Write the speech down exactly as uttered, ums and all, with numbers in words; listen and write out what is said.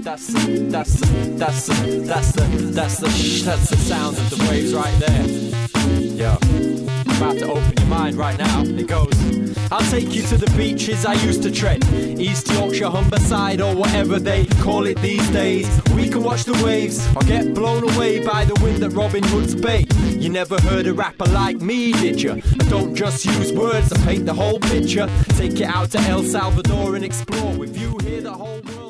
That's the, that's the, that's the, that's the, that's the, that's the sound of the waves right there. Yo, I'm about to open your mind right now. It goes. I'll take you to the beaches I used to tread, East Yorkshire, Humberside, or whatever they call it these days. We can watch the waves or get blown away by the wind at Robin Hood's Bay. You never heard a rapper like me, did you? I don't just use words, I paint the whole picture. Take it out to El Salvador and explore. With you here, the whole world.